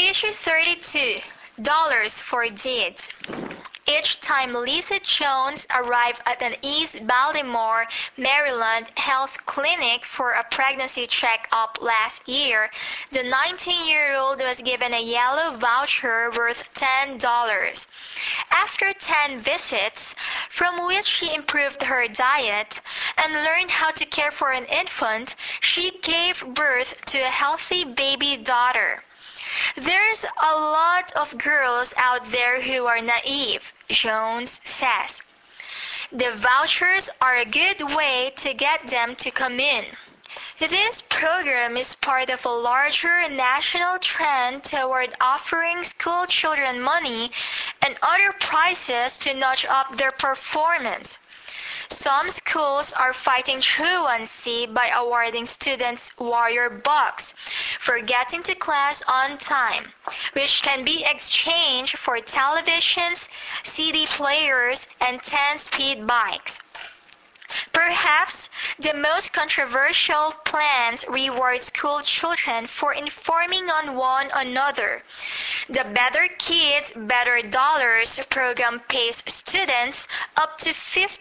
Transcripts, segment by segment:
Issue 32. Dollars for Deeds. Each time Lisa Jones arrived at an East Baltimore, Maryland health clinic for a pregnancy check-up last year, the 19-year-old was given a yellow voucher worth $10. After 10 visits, from which she improved her diet and learned how to care for an infant, she gave birth to a healthy baby daughter. There's a lot of girls out there who are naive, Jones says. The vouchers are a good way to get them to come in. This program is part of a larger national trend toward offering school children money and other prizes to nudge up their performance. Some schools are fighting truancy by awarding students Warrior Bucks for getting to class on time, which can be exchanged for televisions, CD players, and 10-speed bikes. Perhaps the most controversial plans reward school children for informing on one another. The Better Kids, Better Dollars program pays students up to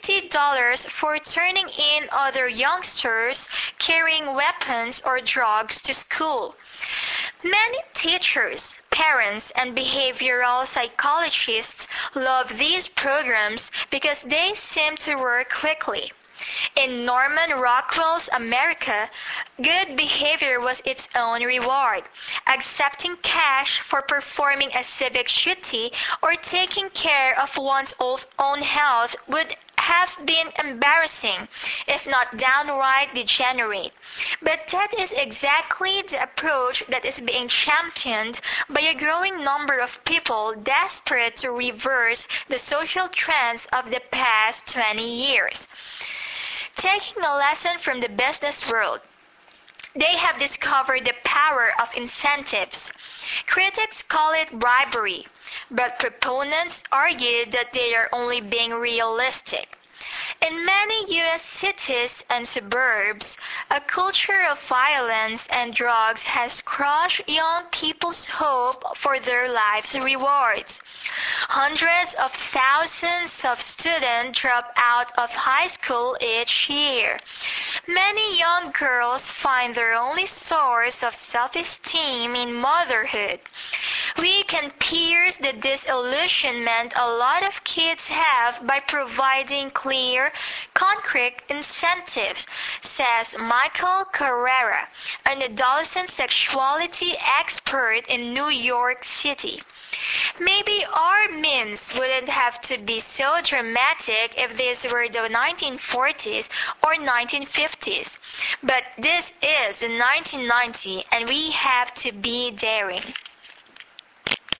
$50 for turning in other youngsters carrying weapons or drugs to school. Many teachers, parents, and behavioral psychologists love these programs because they seem to work quickly. In Norman Rockwell's America, good behavior was its own reward. Accepting cash for performing a civic duty or taking care of one's own health would have been embarrassing, if not downright degenerate. But that is exactly the approach that is being championed by a growing number of people desperate to reverse the social trends of the past 20 years. Taking a lesson from the business world, they have discovered the power of incentives. Critics call it bribery, but proponents argue that they are only being realistic. In many U.S. cities and suburbs, a culture of violence and drugs has crushed young people's hope for their life's rewards. Hundreds of thousands of students drop out of high school each year. Many young girls find their only source of self-esteem in motherhood. We can pierce the disillusionment a lot of kids have by providing clear, concrete incentives, says Michael Carrera, an adolescent sexuality expert in New York City. Maybe our memes wouldn't have to be so dramatic if this were the 1940s or 1950s. But this is the 1990s and we have to be daring.